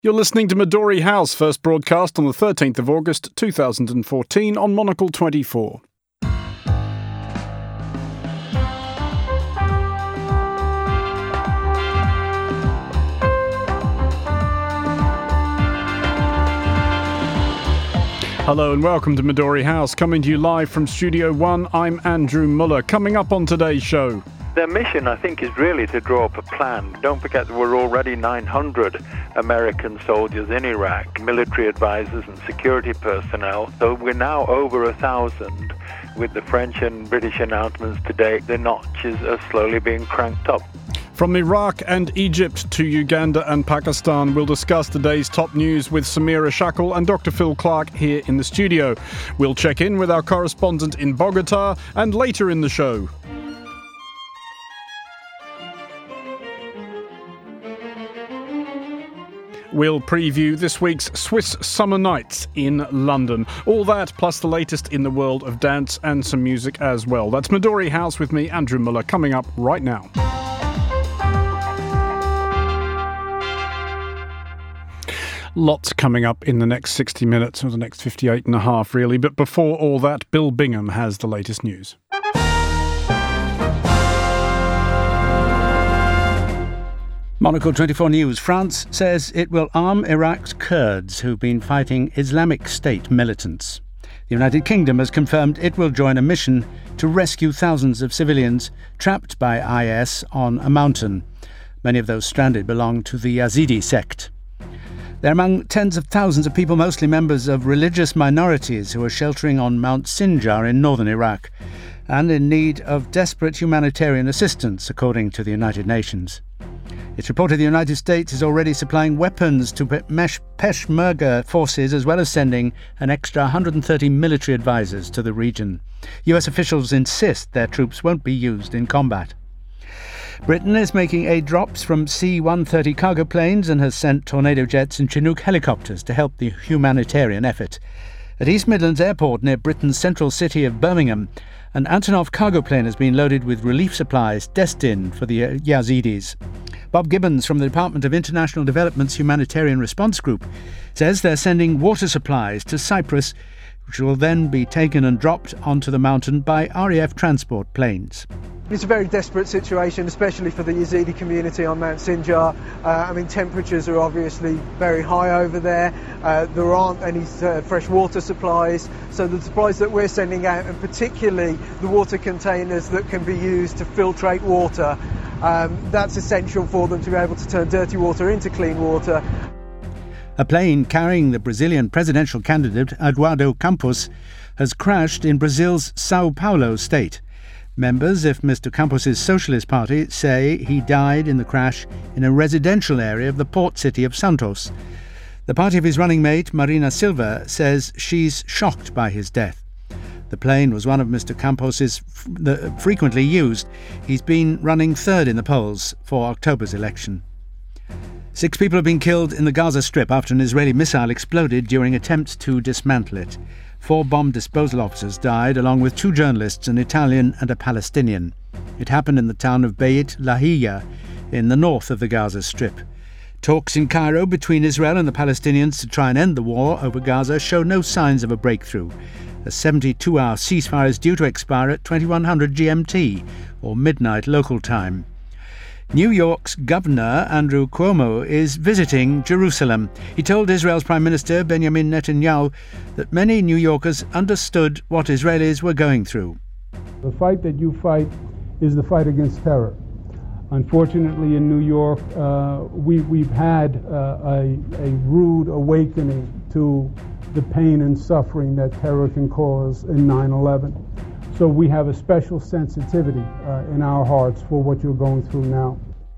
You're listening to Midori House, first broadcast on the 13th of August 2014 on Monocle 24. Hello and welcome to Midori House, coming to you live from Studio 1. I'm Andrew Muller. Coming up on today's show. Their mission, I think, is really to draw up a plan. Don't forget that we're already 900 American soldiers in Iraq, military advisors and security personnel. So we're now over 1,000. With the French and British announcements today, the notches are slowly being cranked up. From Iraq and Egypt to Uganda and Pakistan, we'll discuss today's top news with Samira Shackle and Dr. Phil Clark here in the studio. We'll check in with our correspondent in Bogota and later in the show. We'll preview this week's Swiss Summer Nights in London. All that, plus the latest in the world of dance and some music as well. That's Midori House with me, Andrew Muller, coming up right now. Lots coming up in the next 60 minutes, or the next 58 and a half, really. But before all that, Bill Bingham has the latest news. Monocle 24 News. France says it will arm Iraq's Kurds who've been fighting Islamic State militants. The United Kingdom has confirmed it will join a mission to rescue thousands of civilians trapped by IS on a mountain. Many of those stranded belong to the Yazidi sect. They're among tens of thousands of people, mostly members of religious minorities, who are sheltering on Mount Sinjar in northern Iraq and in need of desperate humanitarian assistance, according to the United Nations. It's reported the United States is already supplying weapons to Peshmerga forces, as well as sending an extra 130 military advisors to the region. US officials insist their troops won't be used in combat. Britain is making aid drops from C-130 cargo planes and has sent Tornado jets and Chinook helicopters to help the humanitarian effort. At East Midlands Airport, near Britain's central city of Birmingham, an Antonov cargo plane has been loaded with relief supplies destined for the Yazidis. Bob Gibbons from the Department of International Development's Humanitarian Response Group says they're sending water supplies to Cyprus, which will then be taken and dropped onto the mountain by RAF transport planes. It's a very desperate situation, especially for the Yazidi community on Mount Sinjar. Temperatures are obviously very high over there. There aren't any fresh water supplies. So the supplies that we're sending out, and particularly the water containers that can be used to filtrate water, that's essential for them to be able to turn dirty water into clean water. A plane carrying the Brazilian presidential candidate Eduardo Campos has crashed in Brazil's Sao Paulo state. Members of Mr. Campos' Socialist Party say he died in the crash in a residential area of the port city of Santos. The party of his running mate, Marina Silva, says she's shocked by his death. The plane was one of Mr. Campos' frequently used. He's been running third in the polls for October's election. 6 people have been killed in the Gaza Strip after an Israeli missile exploded during attempts to dismantle it. 4 bomb disposal officers died, along with 2 journalists, an Italian and a Palestinian. It happened in the town of Beit Lahia, in the north of the Gaza Strip. Talks in Cairo between Israel and the Palestinians to try and end the war over Gaza show no signs of a breakthrough. A 72-hour ceasefire is due to expire at 2100 GMT, or midnight local time. New York's Governor Andrew Cuomo is visiting Jerusalem. He told Israel's Prime Minister Benjamin Netanyahu that many New Yorkers understood what Israelis were going through. The fight that you fight is the fight against terror. Unfortunately, in New York, we've had a rude awakening to the pain and suffering that terror can cause in 9/11. So we have a special sensitivity in our hearts for what you're going through now.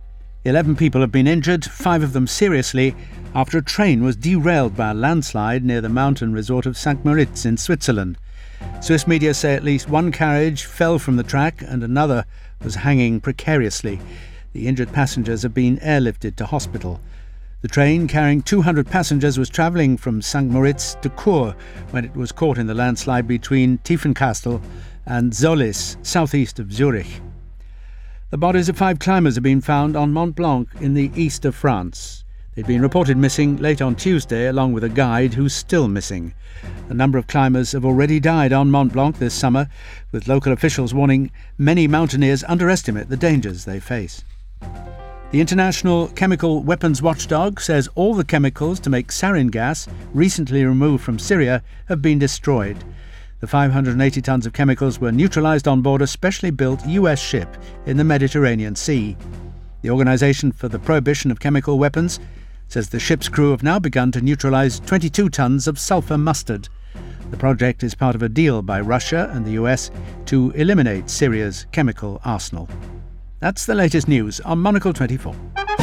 11 people have been injured, 5 of them seriously, after a train was derailed by a landslide near the mountain resort of St. Moritz in Switzerland. Swiss media say at least 1 carriage fell from the track and another was hanging precariously. The injured passengers have been airlifted to hospital. The train carrying 200 passengers was travelling from St. Moritz to Chur when it was caught in the landslide between Tiefenkastel and Zolis, southeast of Zurich. The bodies of 5 climbers have been found on Mont Blanc in the east of France. They'd been reported missing late on Tuesday, along with a guide who's still missing. A number of climbers have already died on Mont Blanc this summer, with local officials warning many mountaineers underestimate the dangers they face. The International Chemical Weapons Watchdog says all the chemicals to make sarin gas, recently removed from Syria, have been destroyed. The 580 tons of chemicals were neutralised on board a specially built US ship in the Mediterranean Sea. The Organisation for the Prohibition of Chemical Weapons says the ship's crew have now begun to neutralise 22 tons of sulphur mustard. The project is part of a deal by Russia and the US to eliminate Syria's chemical arsenal. That's the latest news on Monocle 24.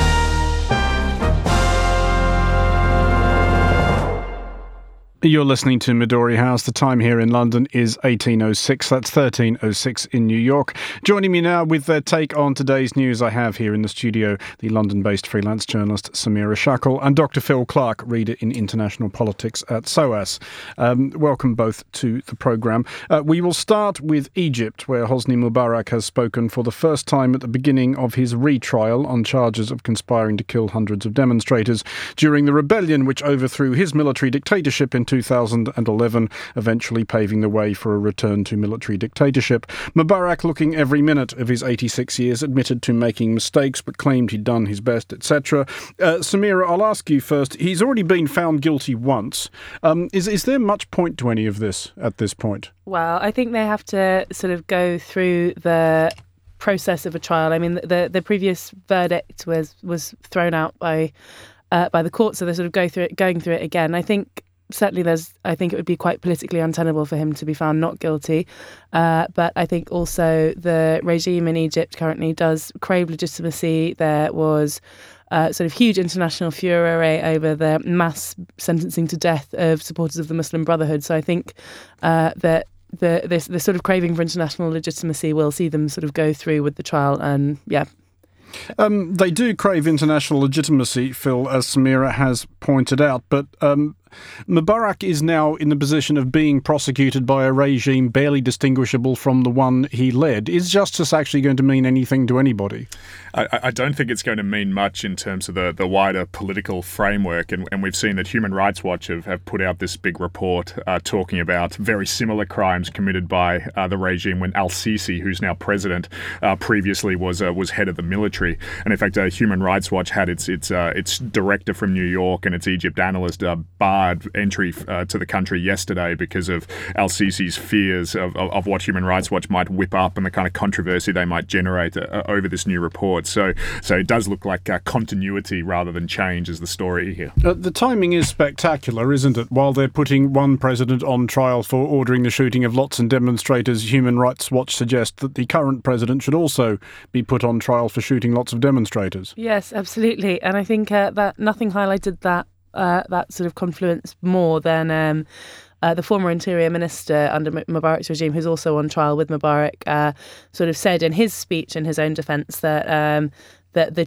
You're listening to Midori House. The time here in London is 18:06. That's 13:06 in New York. Joining me now with their take on today's news, I have here in the studio the London-based freelance journalist Samira Shackle and Dr. Phil Clark, reader in international politics at SOAS. Welcome both to the programme. We will start with Egypt, where Hosni Mubarak has spoken for the first time at the beginning of his retrial on charges of conspiring to kill hundreds of demonstrators during the rebellion which overthrew his military dictatorship in 2011, eventually paving the way for a return to military dictatorship. Mubarak, looking every minute of his 86 years, admitted to making mistakes but claimed he'd done his best, etc. Samira, I'll ask you first. He's already been found guilty once. Is there much point to any of this at this point? Well, I think they have to sort of go through the process of a trial. I mean, the previous verdict was thrown out by the court, so they're sort of going through it again. I think certainly I think it would be quite politically untenable for him to be found not guilty. But I think also the regime in Egypt currently does crave legitimacy. There was sort of huge international furore over the mass sentencing to death of supporters of the Muslim Brotherhood. So I think that this sort of craving for international legitimacy will see them sort of go through with the trial. And yeah. They do crave international legitimacy, Phil, as Samira has pointed out, but Mubarak is now in the position of being prosecuted by a regime barely distinguishable from the one he led. Is justice actually going to mean anything to anybody? I don't think it's going to mean much in terms of the wider political framework, and we've seen that Human Rights Watch have put out this big report talking about very similar crimes committed by the regime when al-Sisi, who's now president, previously was head of the military. And in fact, Human Rights Watch had its director from New York and its Egypt analyst barred entry to the country yesterday because of al-Sisi's fears of what Human Rights Watch might whip up and the kind of controversy they might generate over this new report. So it does look like continuity rather than change is the story here. The timing is spectacular, isn't it? While they're putting one president on trial for ordering the shooting of lots of demonstrators, Human Rights Watch suggests that the current president should also be put on trial for shooting lots of demonstrators. Yes, absolutely. And I think that nothing highlighted that sort of confluence more than the former interior minister under Mubarak's regime, who's also on trial with Mubarak, sort of said in his speech in his own defence that the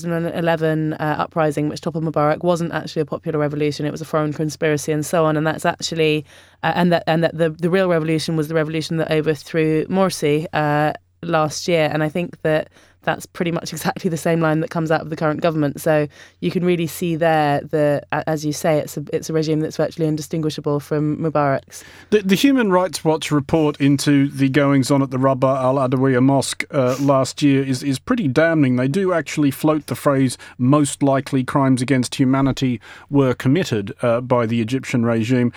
2011 uprising, which toppled Mubarak, wasn't actually a popular revolution; it was a foreign conspiracy, and so on. And that's actually and that the real revolution was the revolution that overthrew Morsi last year. And I think that's pretty much exactly the same line that comes out of the current government. So you can really see there, as you say, it's a regime that's virtually indistinguishable from Mubarak's. The Human Rights Watch report into the goings-on at the Rabaa al-Adawiya Mosque last year is pretty damning. They do actually float the phrase, most likely crimes against humanity were committed by the Egyptian regime.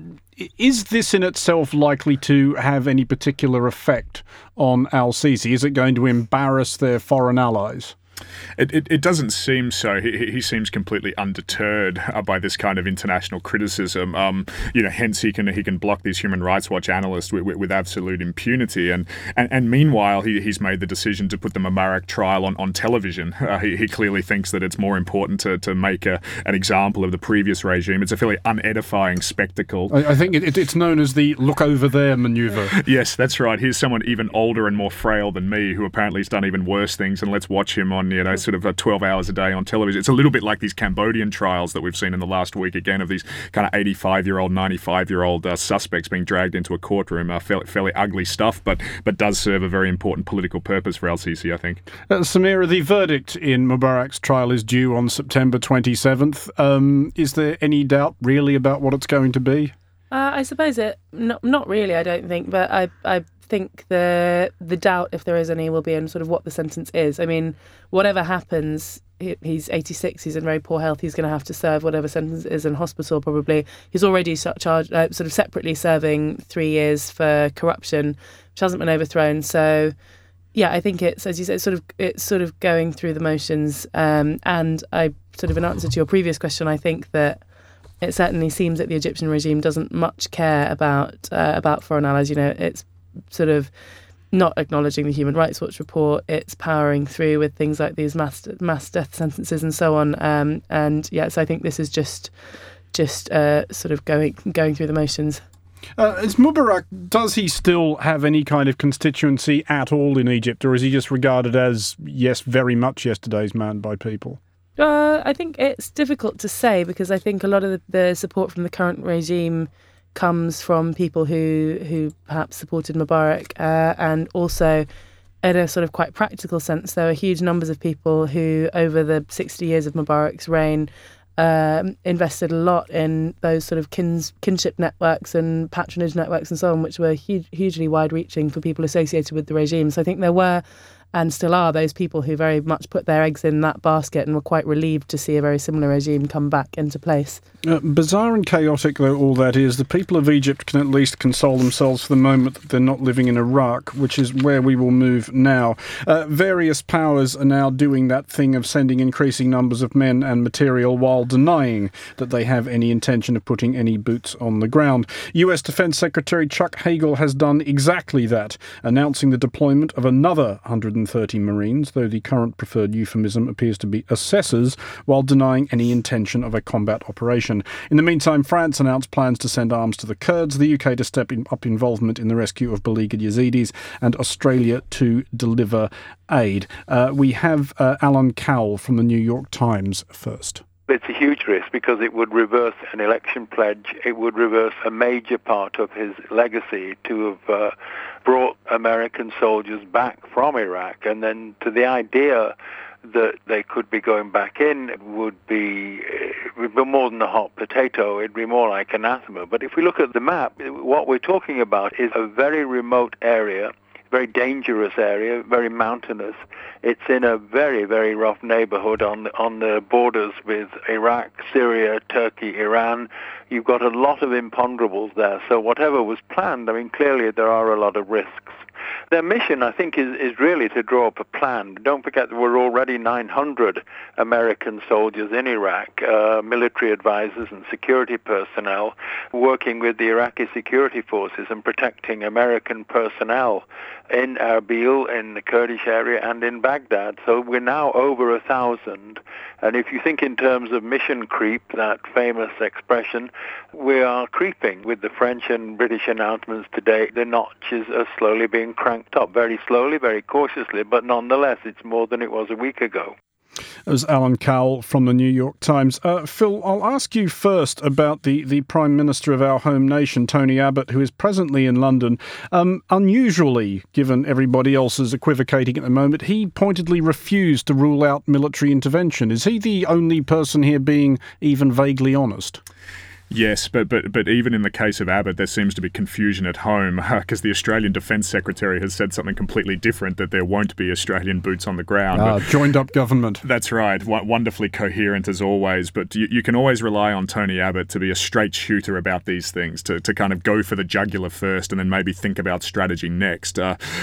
Is this in itself likely to have any particular effect on al-Sisi? Is it going to embarrass their foreign allies? It doesn't seem so. He seems completely undeterred by this kind of international criticism. Hence he can block these Human Rights Watch analysts with absolute impunity. And meanwhile, he's made the decision to put the Mubarak trial on television. He clearly thinks that it's more important to make an example of the previous regime. It's a fairly unedifying spectacle. I think it's known as the look over there maneuver. Yes, that's right. Here's someone even older and more frail than me who apparently has done even worse things, and let's watch him on on, sort of 12 hours a day on television. It's a little bit like these Cambodian trials that we've seen in the last week, again, of these kind of 85-year-old, 95-year-old suspects being dragged into a courtroom. Fairly ugly stuff, but does serve a very important political purpose for El-Sisi, I think. Samira, the verdict in Mubarak's trial is due on September 27th. Is there any doubt really about what it's going to be? I suppose not really, I don't think, but I think the doubt, if there is any, will be in sort of what the sentence is. I mean, whatever happens, he's 86, he's in very poor health, he's going to have to serve whatever sentence is in hospital probably. He's already sort of separately serving 3 years for corruption, which hasn't been overthrown. So, yeah, I think it's, as you said, it's sort of going through the motions. And I sort of, in answer to your previous question, I think that it certainly seems that the Egyptian regime doesn't much care about foreign allies. It's sort of not acknowledging the Human Rights Watch report. It's powering through with things like these mass death sentences and so on. So I think this is just sort of going through the motions. Is Mubarak, does he still have any kind of constituency at all in Egypt, or is he just regarded as, yes, very much yesterday's man by people? I think it's difficult to say, because I think a lot of the support from the current regime comes from people who perhaps supported Mubarak, and also in a sort of quite practical sense, there are huge numbers of people who, over the 60 years of Mubarak's reign, invested a lot in those sort of kinship networks and patronage networks and so on, which were hugely wide-reaching for people associated with the regime. So I think there were, and still are, those people who very much put their eggs in that basket and were quite relieved to see a very similar regime come back into place. Bizarre and chaotic though all that is, the people of Egypt can at least console themselves for the moment that they're not living in Iraq, which is where we will move now. Various powers are now doing that thing of sending increasing numbers of men and material while denying that they have any intention of putting any boots on the ground. US Defense Secretary Chuck Hagel has done exactly that, announcing the deployment of another 130 Marines, though the current preferred euphemism appears to be assessors, while denying any intention of a combat operation. In the meantime, France announced plans to send arms to the Kurds, the UK to step up involvement in the rescue of beleaguered Yazidis, and Australia to deliver aid. We have Alan Cowell from the New York Times first. It's a huge risk because it would reverse an election pledge. It would reverse a major part of his legacy to have brought American soldiers back from Iraq. And then to the idea that they could be going back in would be more than a hot potato. It'd be more like anathema. But if we look at the map, what we're talking about is a very remote area, very dangerous area, very mountainous. It's in a very, very rough neighborhood on the borders with Iraq, Syria, Turkey, Iran. You've got a lot of imponderables there. So whatever was planned, I mean, clearly there are a lot of risks. Their mission, I think, is really to draw up a plan. Don't forget there were already 900 American soldiers in Iraq, military advisors and security personnel, working with the Iraqi security forces and protecting American personnel in Erbil, in the Kurdish area, and in Baghdad. So we're now over 1,000. And if you think in terms of mission creep, that famous expression, we are creeping. With the French and British announcements today, the notches are slowly being cranked up, very slowly, very cautiously, but nonetheless, it's more than it was a week ago. That was Alan Cowell from the New York Times. Phil, I'll ask you first about the Prime Minister of our home nation, Tony Abbott, who is presently in London. Unusually, given everybody else is equivocating at the moment, he pointedly refused to rule out military intervention. Is he the only person here being even vaguely honest? Yes, but even in the case of Abbott, there seems to be confusion at home because the Australian Defence Secretary has said something completely different, that there won't be Australian boots on the ground. Joined up government. That's right. Wonderfully coherent as always. But you can always rely on Tony Abbott to be a straight shooter about these things, to kind of go for the jugular first and then maybe think about strategy next.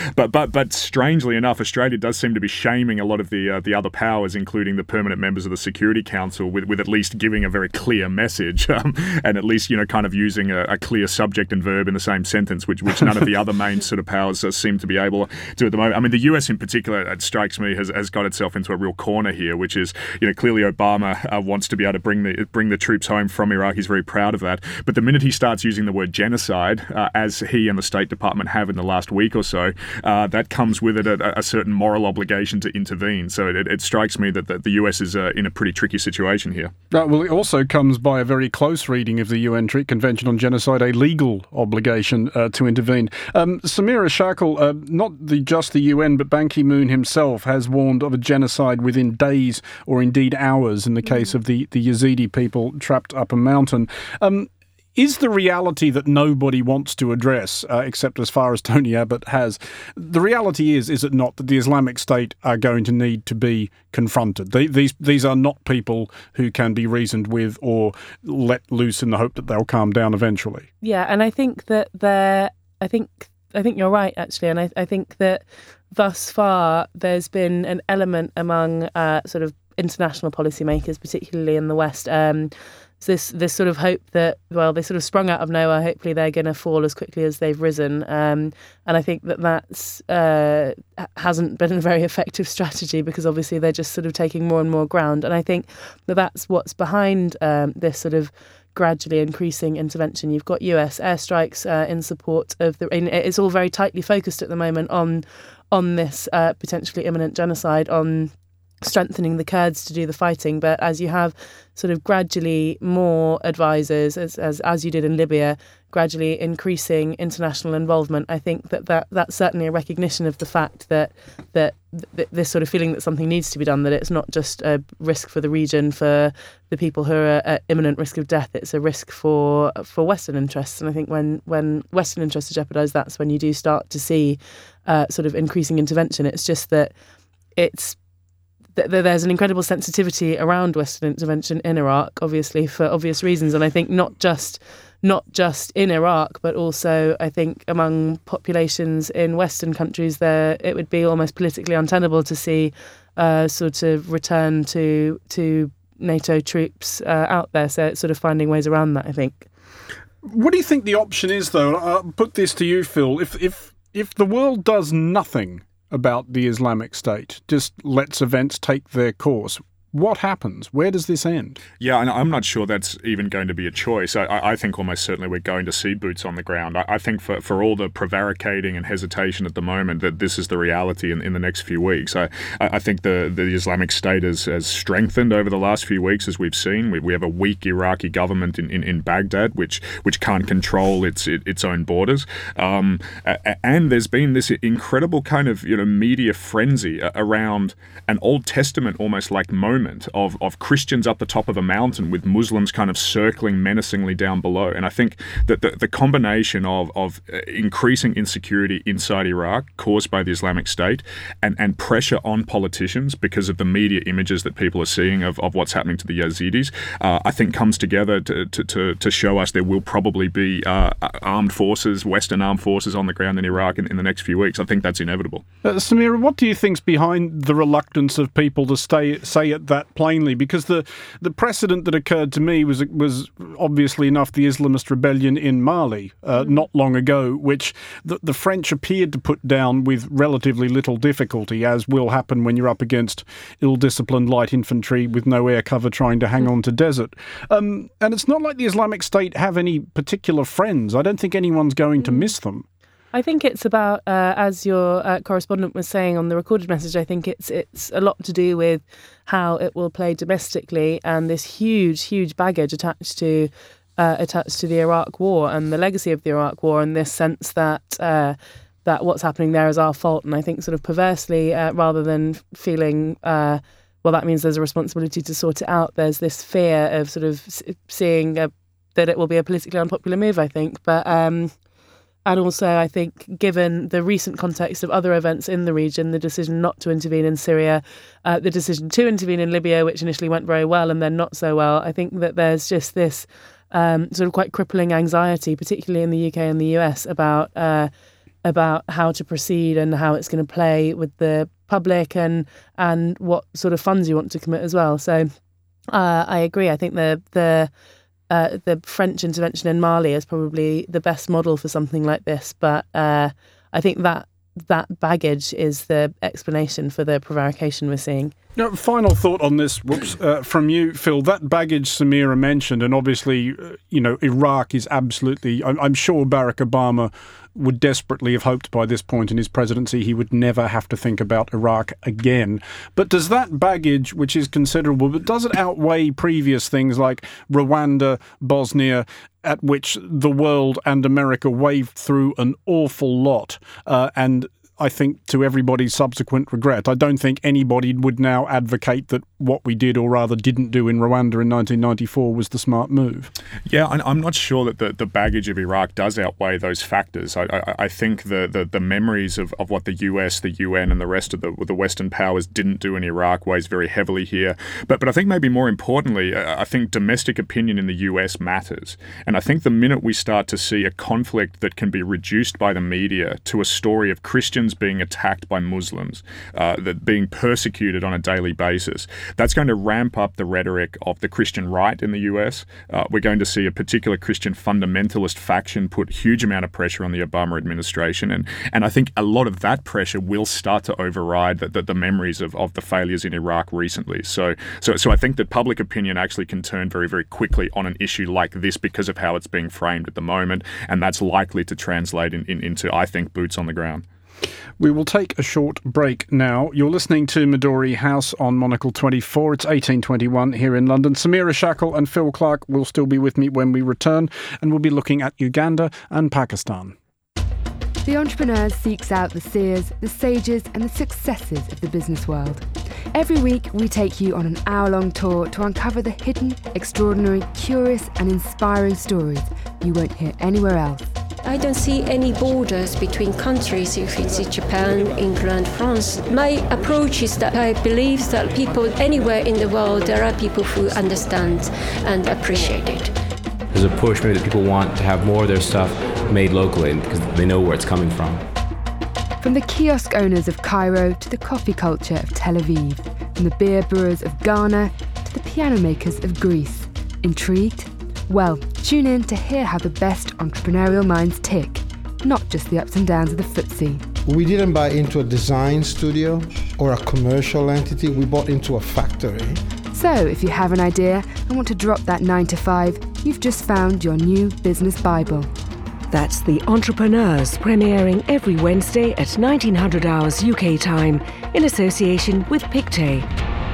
But strangely enough, Australia does seem to be shaming a lot of the other powers, including the permanent members of the Security Council, with at least giving a very clear message. and at least, kind of using a clear subject and verb in the same sentence, which none of the other main sort of powers seem to be able to at the moment. I mean, the US in particular, it strikes me, has got itself into a real corner here, which is, clearly Obama wants to be able to bring the troops home from Iraq. He's very proud of that. But the minute he starts using the word genocide, as he and the State Department have in the last week or so, that comes with it a certain moral obligation to intervene. So it strikes me that the US is in a pretty tricky situation here. Well, it also comes by a very close reading of the UN Convention on Genocide, a legal obligation to intervene. Samira Shakul, not just the UN, but Ban Ki-moon himself has warned of a genocide within days or indeed hours in the case of the Yazidi people trapped up a mountain. Is the reality that nobody wants to address, except as far as Tony Abbott has, the reality is it not that the Islamic State are going to need to be confronted? These are not people who can be reasoned with or let loose in the hope that they'll calm down eventually. Yeah, and I think that I think you're right, actually, and I think that thus far there's been an element among sort of international policymakers, particularly in the West, this sort of hope that, well, they sort of sprung out of nowhere. Hopefully they're going to fall as quickly as they've risen. And I think that's hasn't been a very effective strategy, because obviously they're just sort of taking more and more ground. And I think that's what's behind this sort of gradually increasing intervention. You've got US airstrikes in support of it's all very tightly focused at the moment on this potentially imminent genocide, on strengthening the Kurds to do the fighting. But as you have sort of gradually more advisors, as you did in Libya, gradually increasing international involvement, I think that's certainly a recognition of the fact that this sort of feeling that something needs to be done, that it's not just a risk for the region, for the people who are at imminent risk of death, it's a risk for Western interests. And I think when Western interests are jeopardised, that's when you do start to see sort of increasing intervention. It's just that there's an incredible sensitivity around Western intervention in Iraq, obviously for obvious reasons, and I think not just in Iraq, but also I think among populations in Western countries, it would be almost politically untenable to see sort of return to NATO troops out there. So it's sort of finding ways around that, I think. What do you think the option is, though? I'll put this to you, Phil. If the world does nothing about the Islamic State, just lets events take their course, what happens? Where does this end? Yeah, and I'm not sure that's even going to be a choice. I think almost certainly we're going to see boots on the ground. I think for all the prevaricating and hesitation at the moment, that this is the reality in the next few weeks. I think the Islamic State has strengthened over the last few weeks, as we've seen. We have a weak Iraqi government in Baghdad, which can't control its own borders. And there's been this incredible kind of media frenzy around an Old Testament almost like moment of Christians up the top of a mountain with Muslims kind of circling menacingly down below. And I think that the combination of increasing insecurity inside Iraq caused by the Islamic State and pressure on politicians because of the media images that people are seeing of what's happening to the Yazidis, I think comes together to show us there will probably be armed forces, Western armed forces on the ground in Iraq in the next few weeks. I think that's inevitable. Samira, what do you think's behind the reluctance of people to say it that plainly? Because the precedent that occurred to me was obviously enough the Islamist rebellion in Mali not long ago, which the French appeared to put down with relatively little difficulty, as will happen when you're up against ill-disciplined light infantry with no air cover trying to hang on to desert. And it's not like the Islamic State have any particular friends. I don't think anyone's going to miss them. I think it's about, as your correspondent was saying on the recorded message, I think it's a lot to do with how it will play domestically and this huge baggage attached to the Iraq War and the legacy of the Iraq War, and this sense that what's happening there is our fault. And I think sort of perversely, rather than feeling, well, that means there's a responsibility to sort it out, there's this fear of sort of seeing that it will be a politically unpopular move, I think. But and also, I think, given the recent context of other events in the region, the decision not to intervene in Syria, the decision to intervene in Libya, which initially went very well and then not so well, I think that there's just this sort of quite crippling anxiety, particularly in the UK and the US, about how to proceed and how it's going to play with the public and what sort of funds you want to commit as well. So I agree. I think the the French intervention in Mali is probably the best model for something like this. But I think that baggage is the explanation for the prevarication we're seeing. Now, final thought on this, from you, Phil. That baggage Samira mentioned, and obviously, Iraq is absolutely. I'm sure Barack Obama would desperately have hoped by this point in his presidency he would never have to think about Iraq again. But does that baggage, which is considerable, but does it outweigh previous things like Rwanda, Bosnia, at which the world and America waved through an awful lot, and I think to everybody's subsequent regret? I don't think anybody would now advocate that what we did, or rather didn't do, in Rwanda in 1994 was the smart move. Yeah, I'm not sure that the baggage of Iraq does outweigh those factors. I think the memories of what the US, the UN and the rest of the Western powers didn't do in Iraq weighs very heavily here. But I think maybe more importantly, I think domestic opinion in the US matters. And I think the minute we start to see a conflict that can be reduced by the media to a story of Christians being attacked by Muslims, that being persecuted on a daily basis, that's going to ramp up the rhetoric of the Christian right in the US. We're going to see a particular Christian fundamentalist faction put huge amount of pressure on the Obama administration. And I think a lot of that pressure will start to override the memories of the failures in Iraq recently. So I think that public opinion actually can turn very, very quickly on an issue like this because of how it's being framed at the moment. And that's likely to translate into, I think, boots on the ground. We will take a short break now. You're listening to Midori House on Monocle 24. It's 1821 here in London. Samira Shackle and Phil Clark will still be with me when we return, and we'll be looking at Uganda and Pakistan. The Entrepreneur seeks out the seers, the sages and the successes of the business world. Every week we take you on an hour-long tour to uncover the hidden, extraordinary, curious and inspiring stories you won't hear anywhere else. I don't see any borders between countries, if it's Japan, England, France. My approach is that I believe that people anywhere in the world, there are people who understand and appreciate it. There's a push maybe that people want to have more of their stuff made locally because they know where it's coming from. From the kiosk owners of Cairo to the coffee culture of Tel Aviv, from the beer brewers of Ghana to the piano makers of Greece. Intrigued? Well, tune in to hear how the best entrepreneurial minds tick, not just the ups and downs of the footsie. We didn't buy into a design studio or a commercial entity, we bought into a factory. So if you have an idea and want to drop that 9 to 5, you've just found your new business Bible. That's The Entrepreneurs, premiering every Wednesday at 1900 hours UK time in association with Pictet.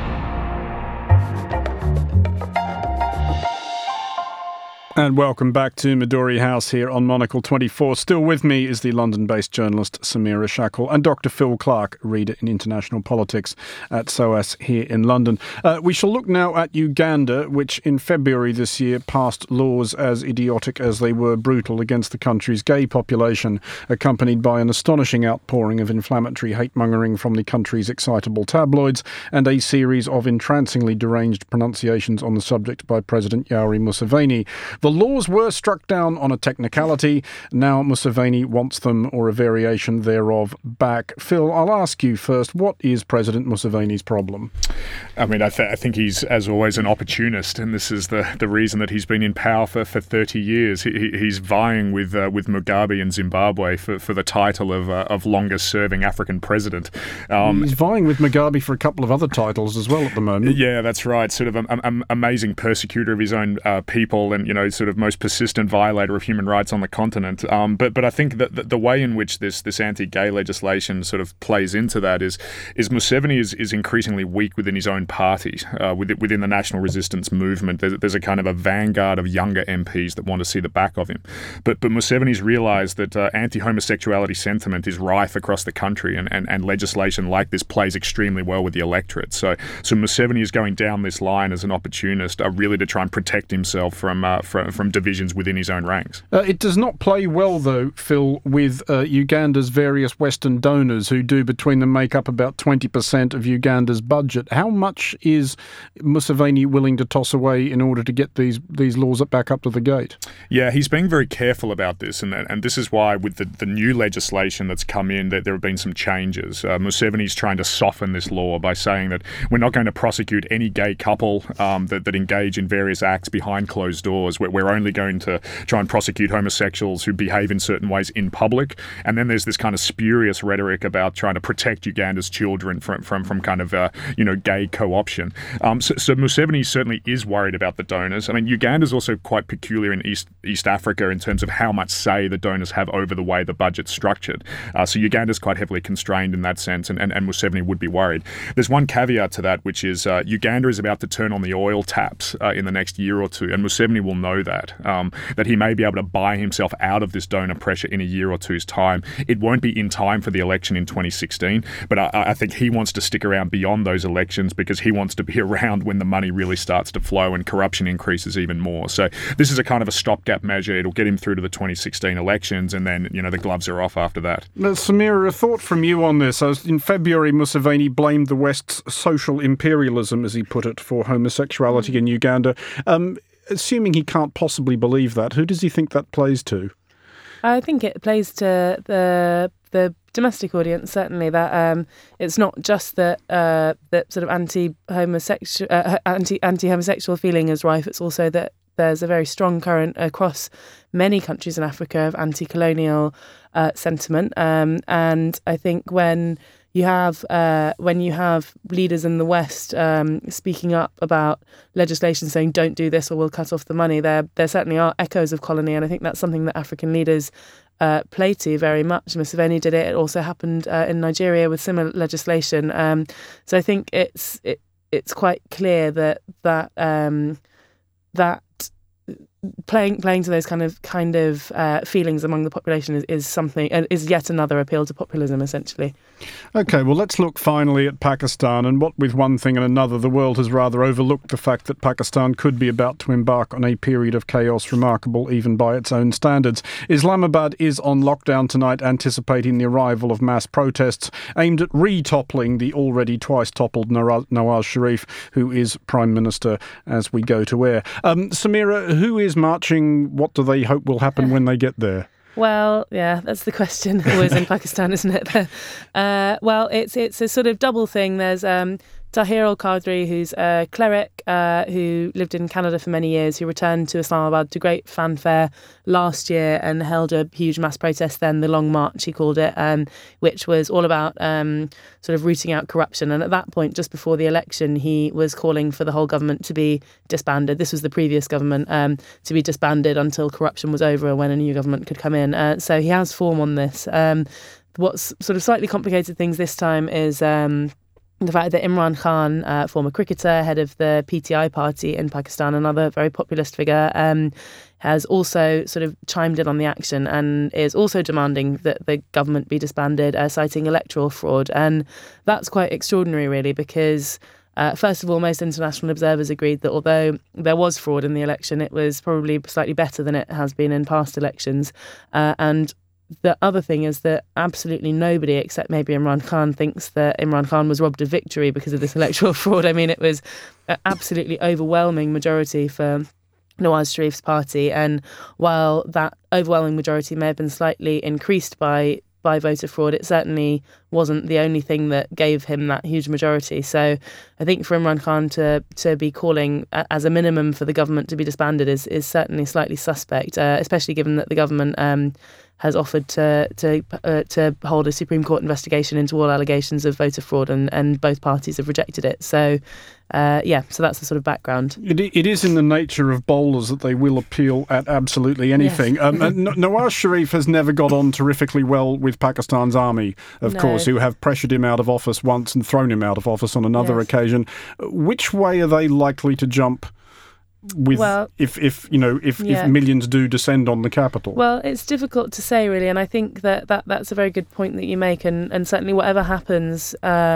And welcome back to Midori House here on Monocle 24. Still with me is the London-based journalist Samira Shackle and Dr. Phil Clark, reader in international politics at SOAS here in London. We shall look now at Uganda, which in February this year passed laws as idiotic as they were brutal against the country's gay population, accompanied by an astonishing outpouring of inflammatory hate-mongering from the country's excitable tabloids and a series of entrancingly deranged pronunciations on the subject by President Yoweri Museveni. The laws were struck down on a technicality. Now Museveni wants them, or a variation thereof, back. Phil, I'll ask you first, what is President Museveni's problem? I mean, I think he's, as always, an opportunist, and this is the reason that he's been in power for 30 years. He's vying with Mugabe in Zimbabwe for the title of longest-serving African president. He's vying with Mugabe for a couple of other titles as well at the moment. Yeah, that's right. Sort of an amazing persecutor of his own people, and sort of most persistent violator of human rights on the continent. But I think that the way in which this anti-gay legislation sort of plays into that is Museveni is increasingly weak within his own party, within the national resistance movement. There's a kind of a vanguard of younger MPs that want to see the back of him. But Museveni's realised that anti-homosexuality sentiment is rife across the country, and legislation like this plays extremely well with the electorate. So Museveni is going down this line as an opportunist, really to try and protect himself from divisions within his own ranks. It does not play well, though, Phil, with Uganda's various Western donors who do between them make up about 20% of Uganda's budget. How much is Museveni willing to toss away in order to get these laws back up to the gate? Yeah, he's being very careful about this, and this is why with the new legislation that's come in, that there have been some changes. Museveni's trying to soften this law by saying that we're not going to prosecute any gay couple that engage in various acts behind closed doors. we're only going to try and prosecute homosexuals who behave in certain ways in public. And then there's this kind of spurious rhetoric about trying to protect Uganda's children from kind of, gay co-option. So Museveni certainly is worried about the donors. I mean, Uganda's also quite peculiar in East Africa in terms of how much say the donors have over the way the budget's structured. So Uganda's quite heavily constrained in that sense, and Museveni would be worried. There's one caveat to that, which is Uganda is about to turn on the oil taps in the next year or two, and Museveni will know that he may be able to buy himself out of this donor pressure in a year or two's time. It won't be in time for the election in 2016, but I think he wants to stick around beyond those elections because he wants to be around when the money really starts to flow and corruption increases even more. So this is a kind of a stopgap measure. It'll get him through to the 2016 elections, and then the gloves are off after that. Now, Samira, a thought from you on this. In February, Museveni blamed the West's social imperialism, as he put it, for homosexuality in Uganda. Assuming he can't possibly believe that, who does he think that plays to? I think it plays to the domestic audience, certainly, that it's not just that sort of anti-homosexual feeling is rife. It's also that there's a very strong current across many countries in Africa of anti-colonial sentiment, and I think when you have leaders in the West speaking up about legislation saying don't do this or we'll cut off the money, there certainly are echoes of colony, and I think that's something that African leaders play to very much. Museveni did it. It also happened in Nigeria with similar legislation. So I think it's quite clear that playing to those kind of feelings among the population is yet another appeal to populism, essentially. Okay, well, let's look finally at Pakistan, and what with one thing and another, the world has rather overlooked the fact that Pakistan could be about to embark on a period of chaos remarkable even by its own standards. Islamabad is on lockdown tonight, anticipating the arrival of mass protests aimed at re-toppling the already twice toppled Nawaz Sharif, who is Prime Minister as we go to air. Samira, who is marching? What do they hope will happen when they get there? Well, yeah, that's the question always in Pakistan, isn't it? Well, it's a sort of double thing. There's Tahir al-Qadri, who's a cleric who lived in Canada for many years, who returned to Islamabad to great fanfare last year and held a huge mass protest then, the Long March, he called it, which was all about sort of rooting out corruption. And at that point, just before the election, he was calling for the whole government to be disbanded. This was the previous government, to be disbanded until corruption was over when a new government could come in. So he has form on this. What's sort of slightly complicated things this time is the fact that Imran Khan, former cricketer, head of the PTI party in Pakistan, another very populist figure, has also sort of chimed in on the action and is also demanding that the government be disbanded, citing electoral fraud. And that's quite extraordinary, really, because first of all, most international observers agreed that although there was fraud in the election, it was probably slightly better than it has been in past elections. And the other thing is that absolutely nobody, except maybe Imran Khan, thinks that Imran Khan was robbed of victory because of this electoral fraud. I mean, it was an absolutely overwhelming majority for Nawaz Sharif's party. And while that overwhelming majority may have been slightly increased by voter fraud, it certainly wasn't the only thing that gave him that huge majority. So I think for Imran Khan to be calling as a minimum for the government to be disbanded is certainly slightly suspect, especially given that the government has offered to hold a Supreme Court investigation into all allegations of voter fraud, and both parties have rejected it. So, so that's the sort of background. It is in the nature of bowlers that they will appeal at absolutely anything. Yes. Nawaz Sharif has never got on terrifically well with Pakistan's army, of course, who have pressured him out of office once and thrown him out of office on another occasion. Which way are they likely to jump with if millions do descend on the capital? Well, it's difficult to say, really, and I think that's a very good point that you make, and certainly whatever happens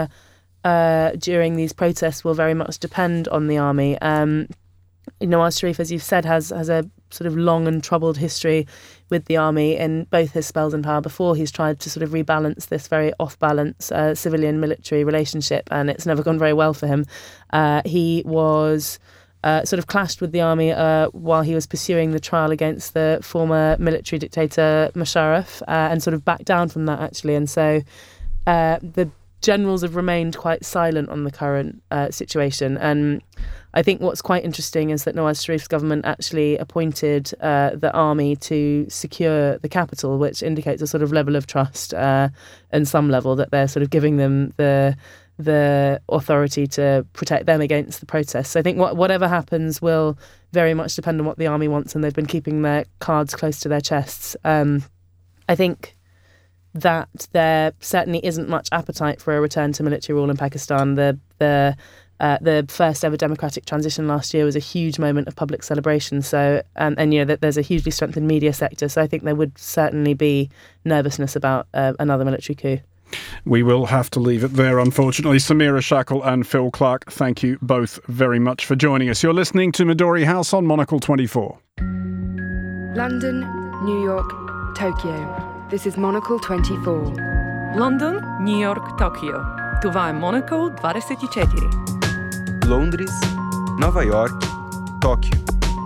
during these protests will very much depend on the army. Nawaz Sharif, as you've said, has a sort of long and troubled history with the army. In both his spells in power before, he's tried to sort of rebalance this very off-balance civilian-military relationship, and it's never gone very well for him. He was sort of clashed with the army while he was pursuing the trial against the former military dictator Musharraf, and sort of backed down from that, actually. And so the generals have remained quite silent on the current situation. And I think what's quite interesting is that Nawaz Sharif's government actually appointed the army to secure the capital, which indicates a sort of level of trust and some level that they're sort of giving them the authority to protect them against the protests. So I think whatever happens will very much depend on what the army wants, and they've been keeping their cards close to their chests. I think that there certainly isn't much appetite for a return to military rule in Pakistan. The first ever democratic transition last year was a huge moment of public celebration. So, and that there's a hugely strengthened media sector. So I think there would certainly be nervousness about another military coup. We will have to leave it there, unfortunately. Samira Shackle and Phil Clark, thank you both very much for joining us. You're listening to Midori House on Monocle 24. London, New York, Tokyo. This is Monocle 24. London, New York, Tokyo. Това е Monocle 24. Londres, Nova York, Tóquio.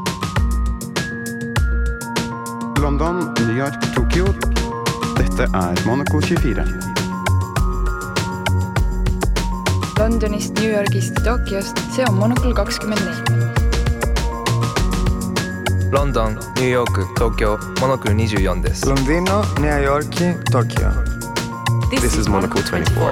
London, New York, Tokyo. Dette er Monocle 24. Londonist, New Yorgist, Tokyost, see on Monocle 24. London, New York, Tokyo, Monocle 24 です。 Londino, New York, Tokyo. This is Monocle 24.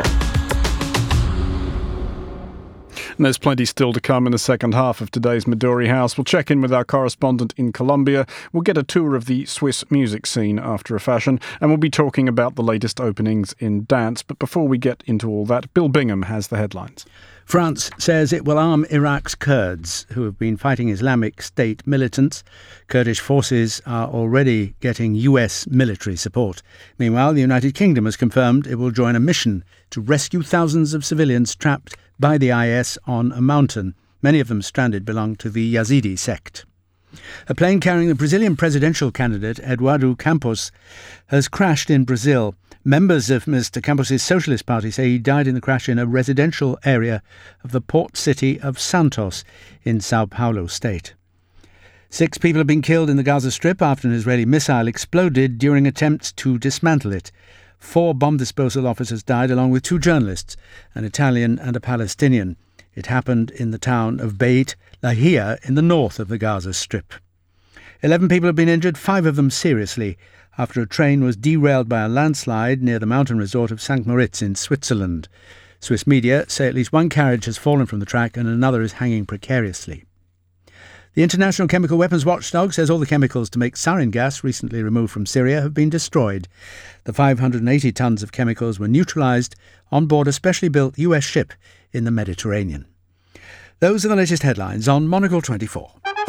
And there's plenty still to come in the second half of today's Midori House. We'll check in with our correspondent in Colombia. We'll get a tour of the Swiss music scene after a fashion, and we'll be talking about the latest openings in dance. But before we get into all that, Bill Bingham has the headlines. France says it will arm Iraq's Kurds, who have been fighting Islamic State militants. Kurdish forces are already getting US military support. Meanwhile, the United Kingdom has confirmed it will join a mission to rescue thousands of civilians trapped by the IS on a mountain. Many of them stranded belong to the Yazidi sect. A plane carrying the Brazilian presidential candidate Eduardo Campos has crashed in Brazil. Members of Mr. Campos' Socialist Party say he died in the crash in a residential area of the port city of Santos in Sao Paulo state. 6 people have been killed in the Gaza Strip after an Israeli missile exploded during attempts to dismantle it. 4 bomb disposal officers died, along with 2 journalists, an Italian and a Palestinian. It happened in the town of Beit Lahia in the north of the Gaza Strip. 11 people have been injured, 5 of them seriously, after a train was derailed by a landslide near the mountain resort of St. Moritz in Switzerland. Swiss media say at least 1 carriage has fallen from the track and another is hanging precariously. The International Chemical Weapons Watchdog says all the chemicals to make sarin gas recently removed from Syria have been destroyed. The 580 tons of chemicals were neutralised on board a specially built US ship in the Mediterranean. Those are the latest headlines on Monocle 24.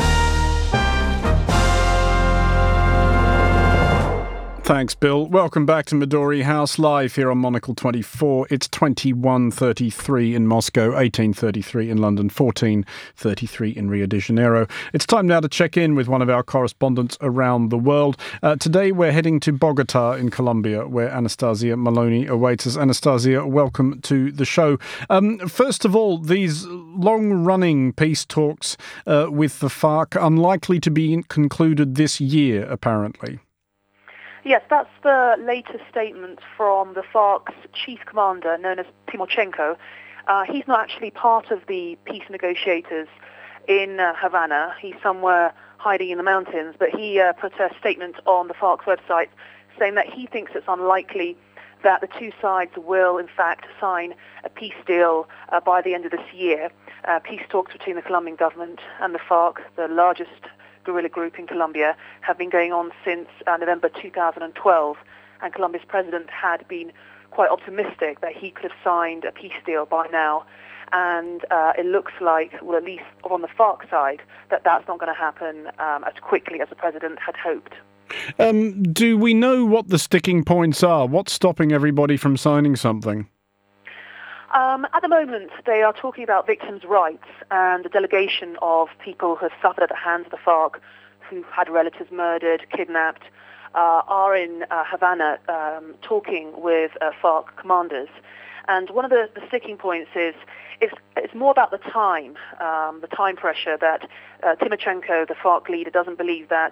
Thanks, Bill. Welcome back to Midori House, live here on Monocle 24. It's 21:33 in Moscow, 18:33 in London, 14:33 in Rio de Janeiro. It's time now to check in with one of our correspondents around the world. Today we're heading to Bogota in Colombia, where Anastasia Maloney awaits us. Anastasia, welcome to the show. First of all, these long-running peace talks with the FARC unlikely to be concluded this year, apparently. Yes, that's the latest statement from the FARC's chief commander, known as Timochenko. He's not actually part of the peace negotiators in Havana. He's somewhere hiding in the mountains, but he put a statement on the FARC's website saying that he thinks it's unlikely that the two sides will, in fact, sign a peace deal by the end of this year. Peace talks between the Colombian government and the FARC, the largest guerrilla group in Colombia, have been going on since November 2012, and Colombia's president had been quite optimistic that he could have signed a peace deal by now, and it looks like, well, at least on the FARC side, that that's not going to happen as quickly as the president had hoped. Do we know what the sticking points are? What's stopping everybody from signing something? At the moment, they are talking about victims' rights, and a delegation of people who have suffered at the hands of the FARC, who had relatives murdered, kidnapped, are in Havana talking with FARC commanders. And one of the sticking points is it's more about the time pressure that Timochenko, the FARC leader, doesn't believe that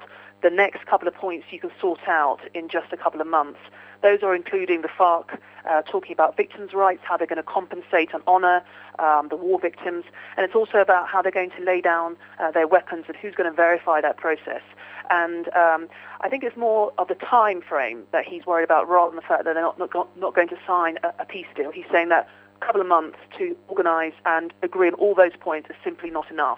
the next couple of points you can sort out in just a couple of months. Those are including the FARC talking about victims' rights, how they're going to compensate and honour the war victims, and it's also about how they're going to lay down their weapons and who's going to verify that process. And I think it's more of the time frame that he's worried about rather than the fact that they're not going to sign a peace deal. He's saying that a couple of months to organise and agree on all those points is simply not enough.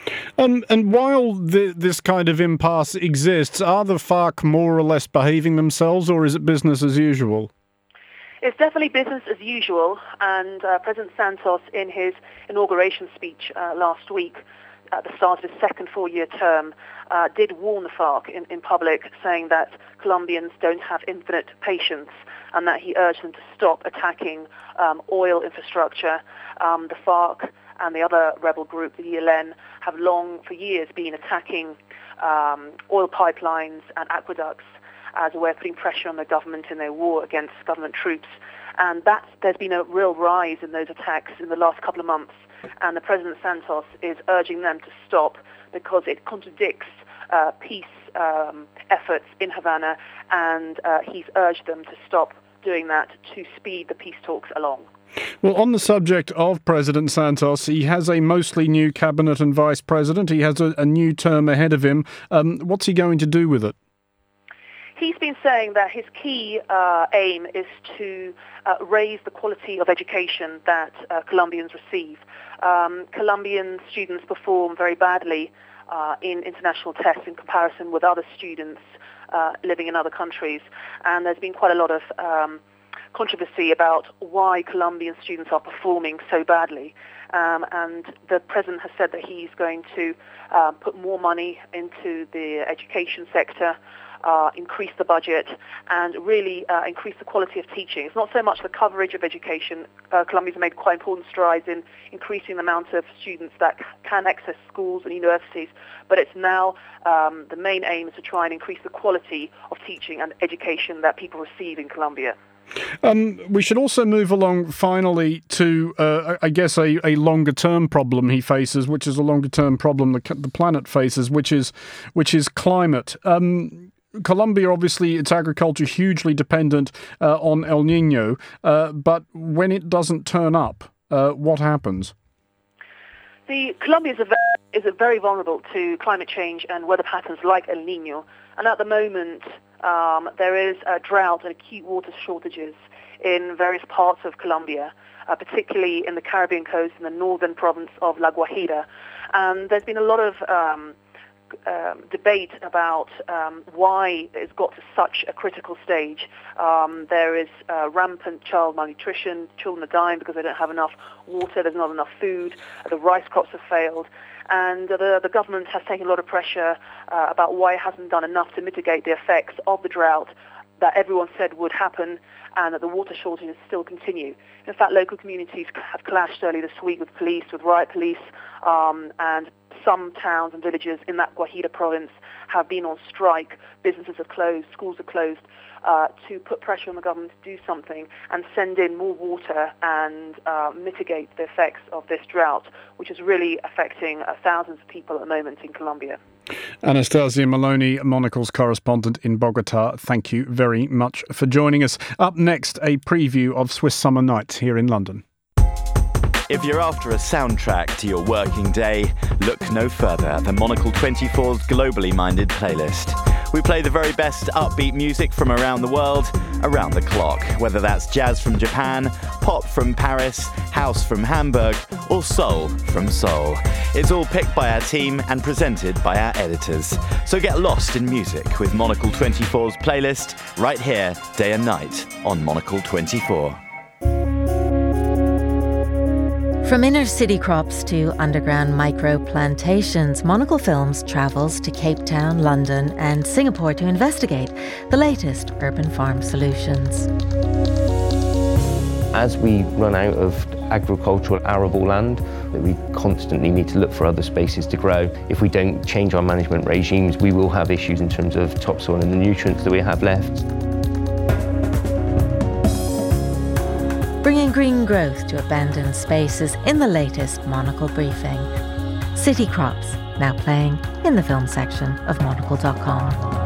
And while this kind of impasse exists, are the FARC more or less behaving themselves, or is it business as usual? It's definitely business as usual, and President Santos, in his inauguration speech last week, at the start of his second four-year term, did warn the FARC in public, saying that Colombians don't have infinite patience, and that he urged them to stop attacking oil infrastructure. The FARC and the other rebel group, the ELN, have long, for years, been attacking oil pipelines and aqueducts as a way of putting pressure on the government in their war against government troops. And there's been a real rise in those attacks in the last couple of months. And the President Santos is urging them to stop because it contradicts peace efforts in Havana, and he's urged them to stop doing that to speed the peace talks along. Well, on the subject of President Santos, he has a mostly new cabinet and vice president. He has a new term ahead of him. What's he going to do with it? He's been saying that his key aim is to raise the quality of education that Colombians receive. Colombian students perform very badly in international tests in comparison with other students living in other countries, and there's been quite a lot of controversy about why Colombian students are performing so badly. And the president has said that he's going to put more money into the education sector, increase the budget, and really increase the quality of teaching. It's not so much the coverage of education. Colombia's made quite important strides in increasing the amount of students that can access schools and universities, but it's now the main aim is to try and increase the quality of teaching and education that people receive in Colombia. We should also move along finally to, I guess, a longer-term problem he faces, which is a longer-term problem the planet faces, which is climate. Colombia, obviously, its agriculture hugely dependent on El Niño, but when it doesn't turn up, what happens? Colombia is very vulnerable to climate change and weather patterns like El Niño, and at the moment there is a drought and acute water shortages in various parts of Colombia, particularly in the Caribbean coast in the northern province of La Guajira. And there's been a lot of debate about why it's got to such a critical stage. There is rampant child malnutrition. Children are dying because they don't have enough water, there's not enough food, the rice crops have failed. And the government has taken a lot of pressure about why it hasn't done enough to mitigate the effects of the drought that everyone said would happen, and that the water shortages still continue. In fact, local communities have clashed earlier this week with police, with riot police, and some towns and villages in that Guajira province have been on strike. Businesses have closed, schools are closed, to put pressure on the government to do something and send in more water and mitigate the effects of this drought, which is really affecting thousands of people at the moment in Colombia. Anastasia Maloney, Monocle's correspondent in Bogota, thank you very much for joining us. Up next, a preview of Swiss Summer Nights here in London. If you're after a soundtrack to your working day, look no further at the Monocle 24's globally minded playlist. We play the very best upbeat music from around the world, around the clock, whether that's jazz from Japan, pop from Paris, house from Hamburg, or soul from Seoul. It's all picked by our team and presented by our editors. So get lost in music with Monocle 24's playlist right here, day and night, on Monocle 24. From inner city crops to underground micro plantations, Monocle Films travels to Cape Town, London and Singapore to investigate the latest urban farm solutions. As we run out of agricultural arable land, we constantly need to look for other spaces to grow. If we don't change our management regimes, we will have issues in terms of topsoil and the nutrients that we have left. Bringing green growth to abandoned spaces in the latest Monocle briefing. City Crops, now playing in the film section of Monocle.com.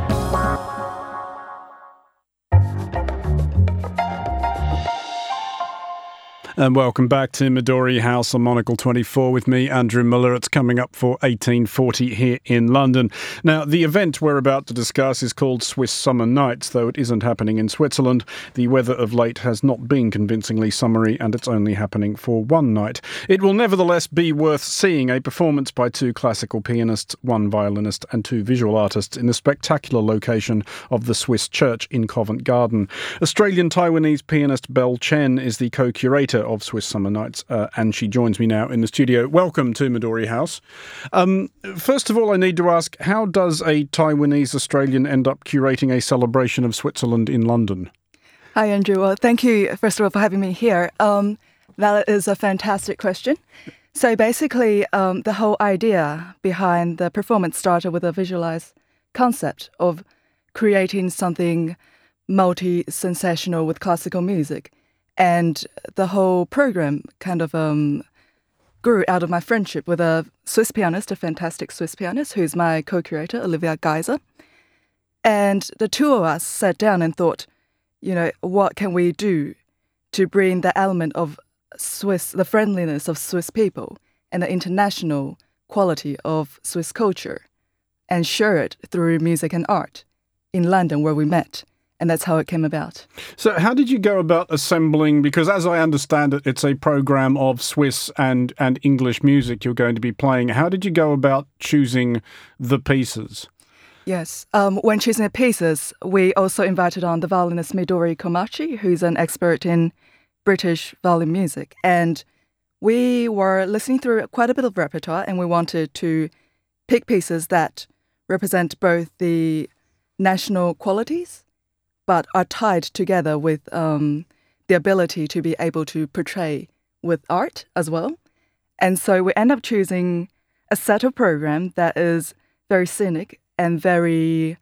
And welcome back to Midori House on Monocle 24 with me, Andrew Muller. It's coming up for 1840 here in London. Now, the event we're about to discuss is called Swiss Summer Nights, though it isn't happening in Switzerland. The weather of late has not been convincingly summery, and it's only happening for one night. It will nevertheless be worth seeing a performance by two classical pianists, one violinist and two visual artists in the spectacular location of the Swiss Church in Covent Garden. Australian-Taiwanese pianist Belle Chen is the co-curator of Swiss Summer Nights, and she joins me now in the studio. Welcome to Midori House. First of all, I need to ask, how does a Taiwanese Australian end up curating a celebration of Switzerland in London? Hi, Andrew. Well, thank you, first of all, for having me here. That is a fantastic question. So basically, the whole idea behind the performance started with a visualized concept of creating something multi-sensational with classical music. And the whole program kind of grew out of my friendship with a Swiss pianist, a fantastic Swiss pianist, who's my co-curator, Olivia Geiser. And the two of us sat down and thought, what can we do to bring the element of the friendliness of Swiss people and the international quality of Swiss culture and share it through music and art in London, where we met. And that's how it came about. So how did you go about assembling, because as I understand it, it's a program of Swiss and English music you're going to be playing. How did you go about choosing the pieces? Yes. When choosing the pieces, we also invited on the violinist Midori Komachi, who's an expert in British violin music. And we were listening through quite a bit of repertoire, and we wanted to pick pieces that represent both the national qualities but are tied together with the ability to be able to portray with art as well. And so we end up choosing a set of program that is very scenic and very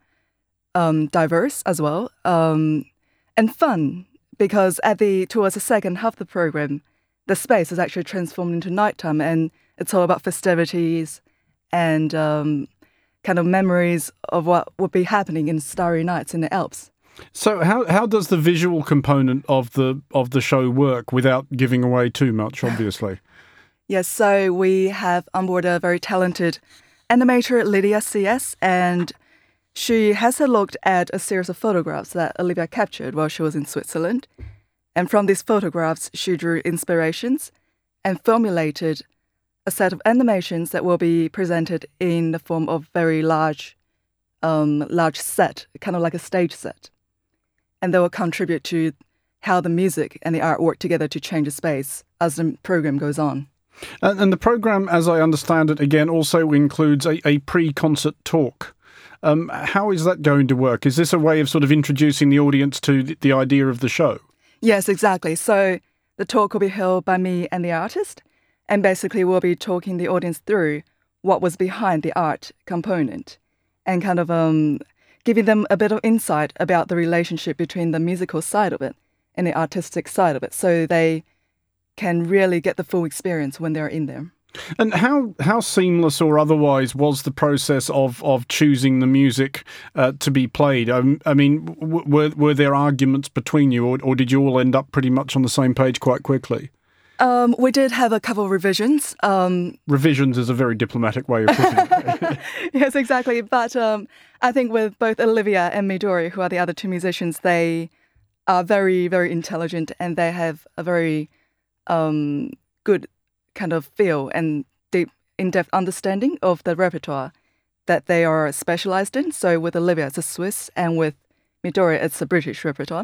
diverse as well, and fun, because towards the second half of the program, the space is actually transformed into nighttime, and it's all about festivities and kind of memories of what would be happening in starry nights in the Alps. So how does the visual component of the show work without giving away too much, obviously? Yes, so we have on board a very talented animator, Lydia CS, and she has looked at a series of photographs that Olivia captured while she was in Switzerland. And from these photographs, she drew inspirations and formulated a set of animations that will be presented in the form of very large set, kind of like a stage set. And they will contribute to how the music and the art work together to change the space as the program goes on. And the program, as I understand it, again, also includes a pre-concert talk. How is that going to work? Is this a way of sort of introducing the audience to the idea of the show? Yes, exactly. So the talk will be held by me and the artist, and basically we'll be talking the audience through what was behind the art component and kind of giving them a bit of insight about the relationship between the musical side of it and the artistic side of it, so they can really get the full experience when they're in there. And how seamless or otherwise was the process of choosing the music to be played? I mean, were there arguments between you, or did you all end up pretty much on the same page quite quickly? We did have a couple of revisions. Revisions is a very diplomatic way of putting it. Yes, exactly. But I think with both Olivia and Midori, who are the other two musicians, they are very, very intelligent, and they have a very good kind of feel and deep, in-depth understanding of the repertoire that they are specialized in. So with Olivia, it's a Swiss, and with Midori, it's a British repertoire.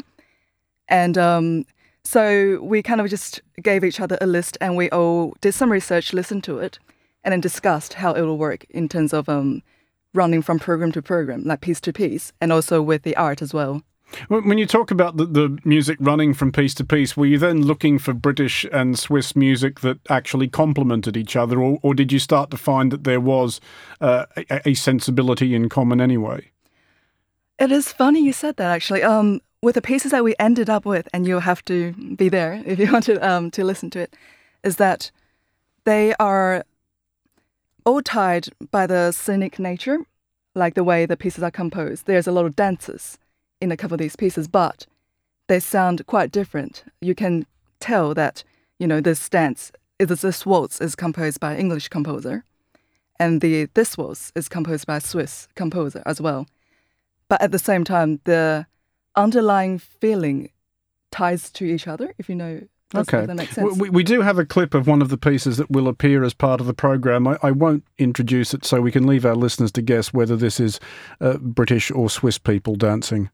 And so we kind of just gave each other a list, and we all did some research, listened to it, and then discussed how it will work in terms of running from program to program, like piece to piece, and also with the art as well. When you talk about the music running from piece to piece, were you then looking for British and Swiss music that actually complemented each other, or did you start to find that there was a sensibility in common anyway? It is funny you said that, actually. With the pieces that we ended up with, and you'll have to be there if you want to listen to it, is that they are all tied by the scenic nature, like the way the pieces are composed. There's a lot of dances in a couple of these pieces, but they sound quite different. You can tell that, this dance, this waltz is composed by an English composer, and this waltz is composed by a Swiss composer as well. But at the same time, the underlying feeling ties to each other, if you know. Okay. That makes sense. We do have a clip of one of the pieces that will appear as part of the programme. I won't introduce it so we can leave our listeners to guess whether this is British or Swiss people dancing.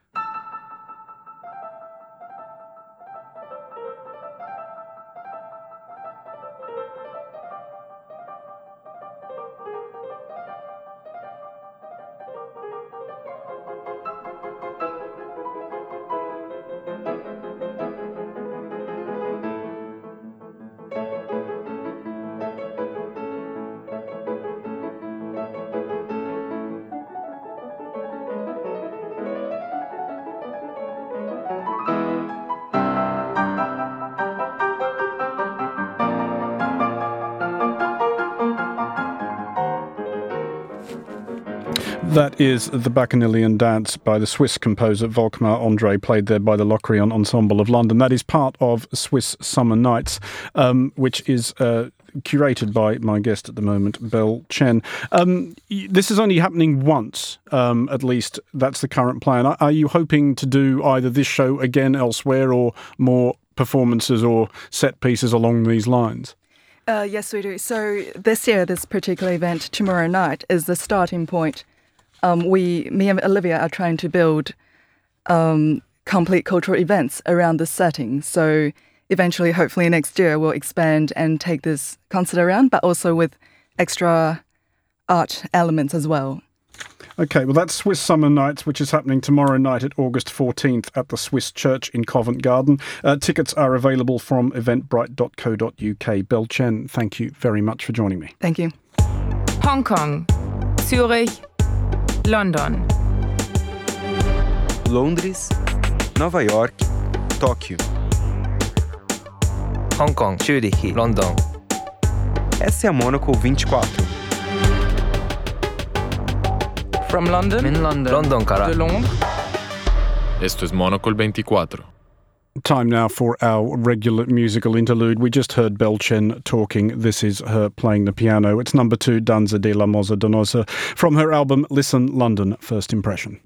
That is the Bacchanalian Dance by the Swiss composer Volkmar André, played there by the Locrian Ensemble of London. That is part of Swiss Summer Nights, which is curated by my guest at the moment, Bel Chen. This is only happening once, at least that's the current plan. Are you hoping to do either this show again elsewhere or more performances or set pieces along these lines? Yes, we do. So this year, this particular event, tomorrow night, is the starting point. Me and Olivia are trying to build complete cultural events around this setting. So eventually, hopefully next year, we'll expand and take this concert around, but also with extra art elements as well. Okay, well, that's Swiss Summer Nights, which is happening tomorrow night at August 14th at the Swiss Church in Covent Garden. Tickets are available from eventbrite.co.uk. Bel Chen, thank you very much for joining me. Thank you. Hong Kong, Zurich, London. Londres, Nova York, Tóquio. Hong Kong, Zurich, London. Essa é a Monocle 24. From London, In Londonから. de Londres. Esto es Monocle 24. Time now for our regular musical interlude. We just heard Bel Chen talking. This is her playing the piano. It's number 2, Danza della Mozza Donosa, from her album Listen London, First Impression.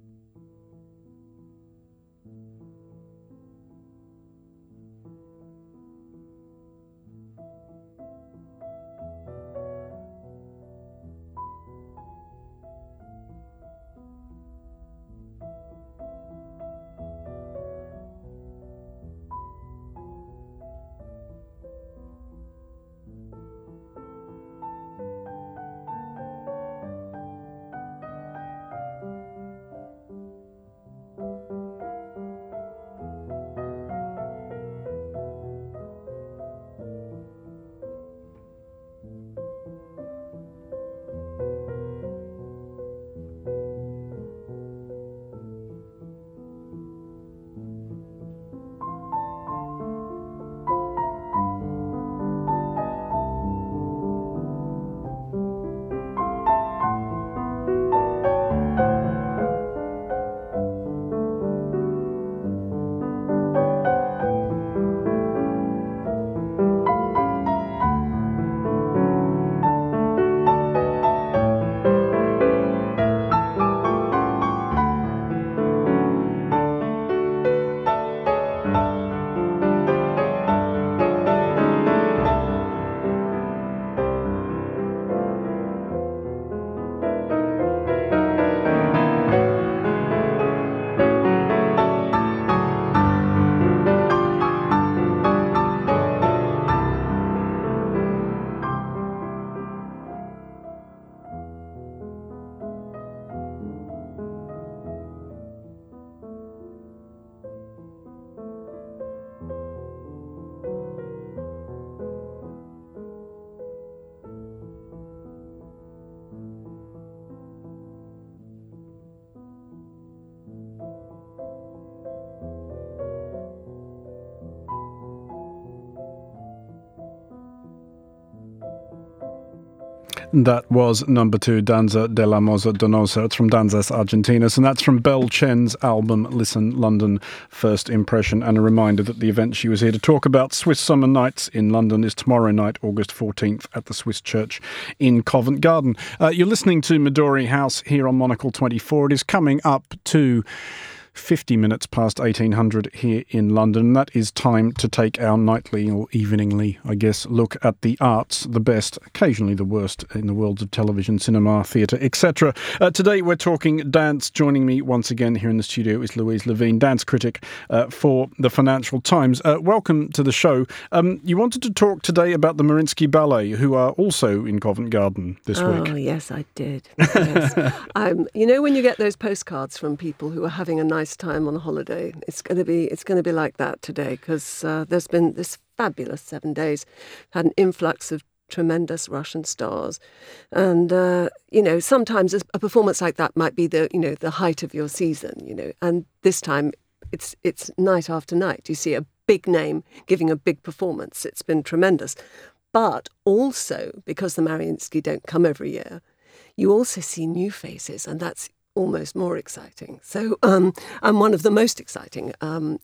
That was number 2, Danza de la Moza Donosa. It's from Danzas Argentinas, and that's from Belle Chen's album Listen London, First Impression. And a reminder that the event she was here to talk about, Swiss Summer Nights in London, is tomorrow night, August 14th, at the Swiss Church in Covent Garden. You're listening to Midori House here on Monocle 24. It is coming up to 50 minutes past 1800 here in London. That is time to take our nightly or eveningly, I guess, look at the arts, the best, occasionally the worst in the worlds of television, cinema, theatre, etc. Today we're talking dance. Joining me once again here in the studio is Louise Levine, dance critic for the Financial Times. Welcome to the show. You wanted to talk today about the Mariinsky Ballet, who are also in Covent Garden this week. Oh, yes, I did. Yes. You know, when you get those postcards from people who are having a nice time on a holiday, it's going to be like that today, because there's been this fabulous 7 days, had an influx of tremendous Russian stars, and sometimes a performance like that might be the height of your season, and this time it's night after night. You see a big name giving a big performance. It's been tremendous, but also because the Mariinsky don't come every year, you also see new faces, and that's almost more exciting. So, and one of the most exciting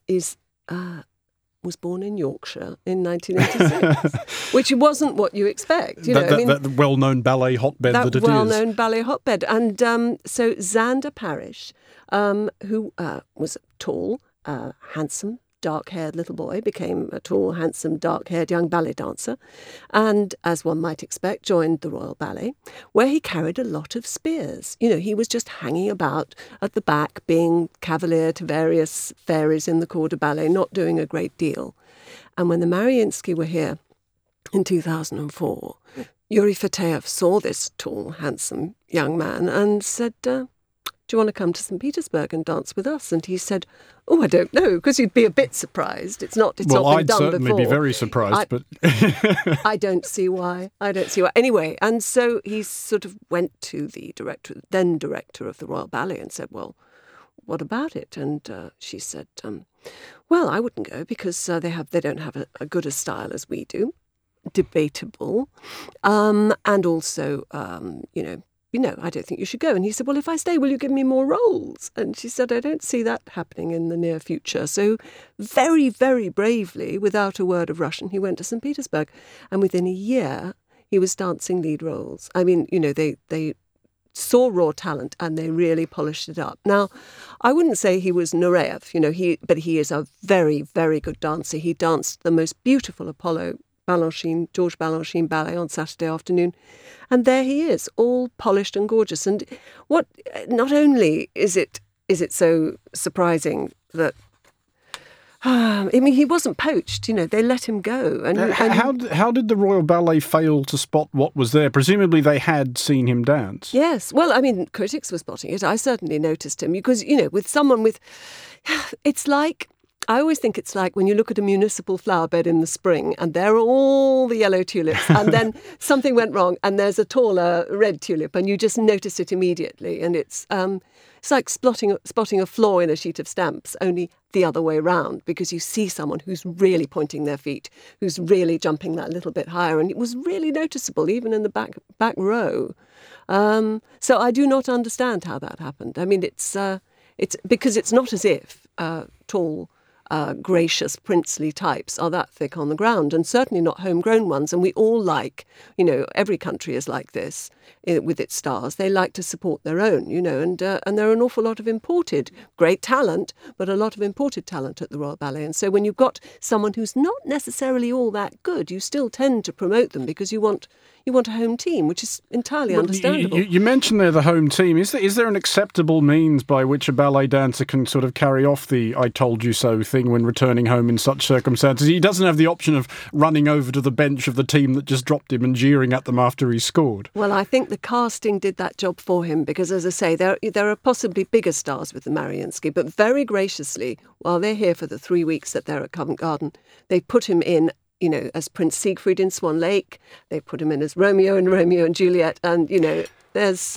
was born in Yorkshire in 1986, which wasn't what you expect. That well-known ballet hotbed that it is. That well-known ballet hotbed. And so Xander Parrish, who was tall, handsome, dark-haired little boy, became a tall, handsome, dark-haired young ballet dancer, and, as one might expect, joined the Royal Ballet, where he carried a lot of spears. He was just hanging about at the back, being cavalier to various fairies in the corps de ballet, not doing a great deal. And when the Mariinsky were here in 2004, Yuri Fateyev saw this tall, handsome young man and said, do you want to come to St. Petersburg and dance with us? And he said, I don't know, because you'd be a bit surprised. It's not been done before. Well, I'd certainly be very surprised, but I don't see why. Anyway, and so he sort of went to the then director of the Royal Ballet, and said, well, what about it? And she said, well, I wouldn't go because they don't have a good a style as we do. Debatable. And also, I don't think you should go. And he said, well, if I stay, will you give me more roles? And she said, I don't see that happening in the near future. So very, very bravely, without a word of Russian, he went to St. Petersburg. And within a year, he was dancing lead roles. I mean, they saw raw talent and they really polished it up. Now, I wouldn't say he was Nureyev, but he is a very, very good dancer. He danced the most beautiful Apollo George Balanchine ballet on Saturday afternoon, and there he is, all polished and gorgeous. And not only is it so surprising that he wasn't poached. They let him go. And how did the Royal Ballet fail to spot what was there? Presumably they had seen him dance. Yes, well, critics were spotting it. I certainly noticed him because with someone with, it's like. I always think it's like when you look at a municipal flower bed in the spring and there are all the yellow tulips and then something went wrong and there's a taller red tulip and you just notice it immediately. And it's like spotting a flaw in a sheet of stamps, only the other way round, because you see someone who's really pointing their feet, who's really jumping that little bit higher. And it was really noticeable, even in the back row. So I do not understand how that happened. It's because it's not as if tall, gracious, princely types are that thick on the ground, and certainly not homegrown ones. And we all like, every country is like this with its stars. They like to support their own, and there are an awful lot of imported great talent, but a lot of imported talent at the Royal Ballet. And so when you've got someone who's not necessarily all that good, you still tend to promote them because you want a home team, which is entirely understandable. You mentioned there the home team. Is there an acceptable means by which a ballet dancer can sort of carry off the "I told you so" thing when returning home in such circumstances? He doesn't have the option of running over to the bench of the team that just dropped him and jeering at them after he scored. Well, I think the casting did that job for him because, as I say, there are possibly bigger stars with the Mariinsky, but very graciously, while they're here for the 3 weeks that they're at Covent Garden, they put him in as Prince Siegfried in Swan Lake. They put him in as Romeo and Juliet. And, there's...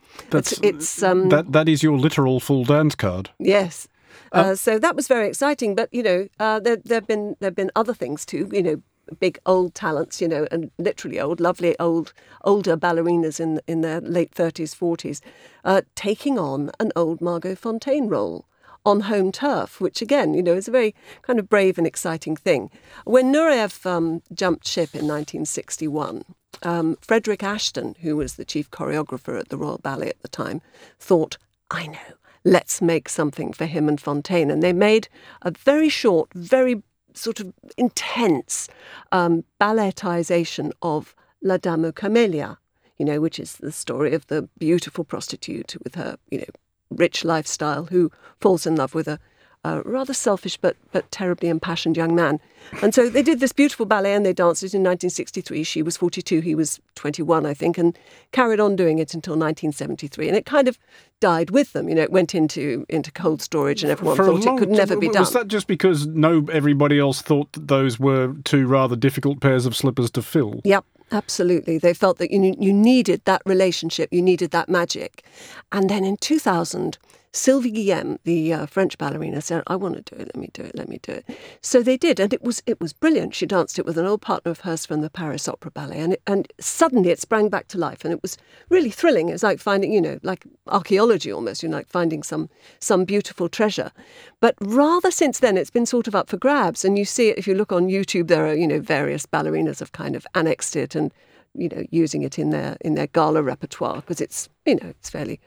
that is your literal full dance card. Yes. So that was very exciting. But, there've been other things too. big old talents, and literally old, lovely older ballerinas in their late 30s, 40s, taking on an old Margot Fonteyn role on home turf, which again, is a very kind of brave and exciting thing. When Nureyev jumped ship in 1961, Frederick Ashton, who was the chief choreographer at the Royal Ballet at the time, thought, I know, let's make something for him and Fonteyn. And they made a very short, very sort of intense balletization of La Dame aux Camélias, which is the story of the beautiful prostitute with her, rich lifestyle who falls in love with a rather selfish but terribly impassioned young man. And so they did this beautiful ballet and they danced it in 1963. She was 42, he was 21, I think, and carried on doing it until 1973. And it kind of died with them. It went into cold storage and everyone thought it could never be done. Was that just because everybody else thought that those were two rather difficult pairs of slippers to fill? Yep. Absolutely. They felt that you needed that relationship, you needed that magic. And then in 2000, Sylvie Guillem, the French ballerina, said, I want to do it, let me do it. So they did, and it was brilliant. She danced it with an old partner of hers from the Paris Opera Ballet, and suddenly it sprang back to life, and it was really thrilling. It was like finding, like archaeology almost, like finding some beautiful treasure. But rather since then, it's been sort of up for grabs, and you see it, if you look on YouTube, there are, various ballerinas have kind of annexed it and, using it in their gala repertoire, because it's, it's fairly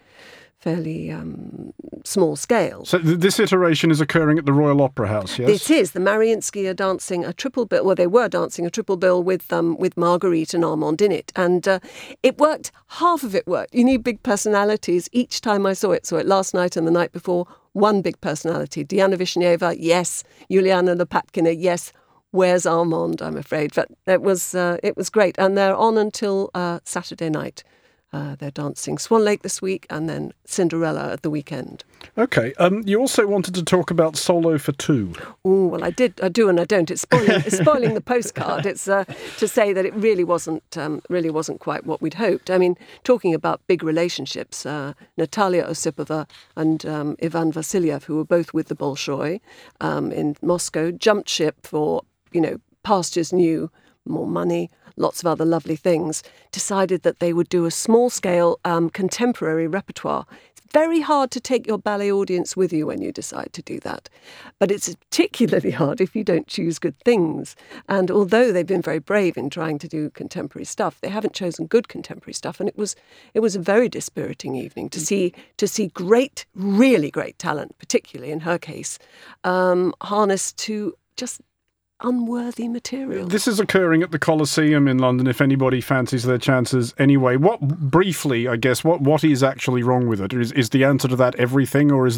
small scale. So this iteration is occurring at the Royal Opera House, yes? It is. The Mariinsky are dancing a triple bill. Well, they were dancing a triple bill with Marguerite and Armand in it. And it worked. Half of it worked. You need big personalities. Each time I saw it last night and the night before, one big personality. Diana Vishneva, yes. Yuliana Lopatkina, yes. Where's Armand, I'm afraid. But it was great. And they're on until Saturday night. They're dancing Swan Lake this week and then Cinderella at the weekend. OK. You also wanted to talk about Solo for Two. Oh, well, I do and I don't. It's spoiling the postcard. It's to say that it really wasn't quite what we'd hoped. I mean, talking about big relationships, Natalia Osipova and Ivan Vasilyev, who were both with the Bolshoi in Moscow, jumped ship for, pastures new, more money, lots of other lovely things, decided that they would do a small-scale contemporary repertoire. It's very hard to take your ballet audience with you when you decide to do that. But it's particularly hard if you don't choose good things. And although they've been very brave in trying to do contemporary stuff, they haven't chosen good contemporary stuff. And it was a very dispiriting evening to see great, really great talent, particularly in her case, harnessed to just unworthy material. This is occurring at the Colosseum in London, if anybody fancies their chances anyway. Briefly, I guess, what is actually wrong with it? Is the answer to that everything, or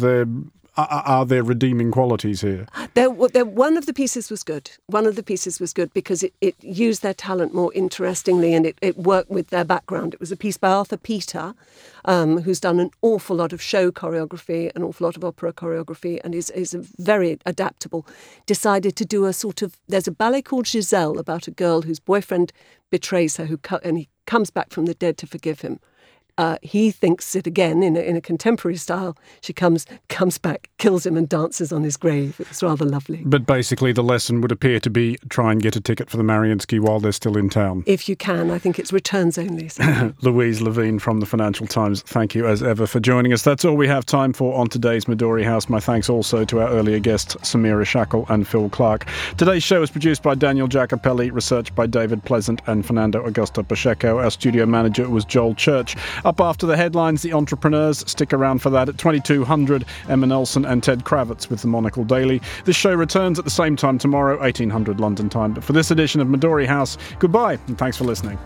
are there redeeming qualities here? One of the pieces was good. One of the pieces was good because it used their talent more interestingly and it worked with their background. It was a piece by Arthur Peter, who's done an awful lot of show choreography, an awful lot of opera choreography, and is very adaptable. Decided to do there's a ballet called Giselle about a girl whose boyfriend betrays her and he comes back from the dead to forgive him. He thinks it again in a contemporary style. She comes back, kills him and dances on his grave. It's rather lovely. But basically the lesson would appear to be try and get a ticket for the Mariinsky while they're still in town. If you can. I think it's returns only. So. Louise Levine from the Financial Times, thank you as ever for joining us. That's all we have time for on today's Midori House. My thanks also to our earlier guests, Samira Shackle and Phil Clark. Today's show was produced by Daniel Giacopelli, researched by David Pleasant and Fernando Augusto Pacheco. Our studio manager was Joel Church. Up after the headlines, The Entrepreneurs. Stick around for that at 2200. Emma Nelson and Ted Kravitz with the Monocle Daily. This show returns at the same time tomorrow, 1800 London time. But for this edition of Midori House, goodbye and thanks for listening.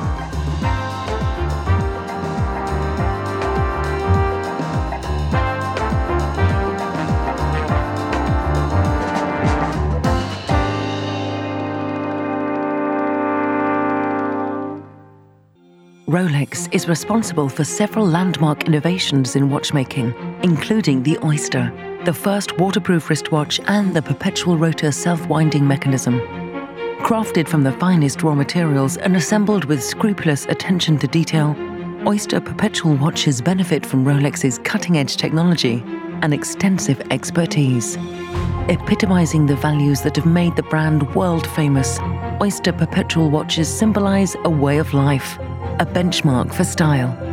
Rolex is responsible for several landmark innovations in watchmaking, including the Oyster, the first waterproof wristwatch and the perpetual rotor self-winding mechanism. Crafted from the finest raw materials and assembled with scrupulous attention to detail, Oyster perpetual watches benefit from Rolex's cutting-edge technology and extensive expertise, epitomizing the values that have made the brand world-famous Oyster perpetual watches symbolise a way of life, a benchmark for style.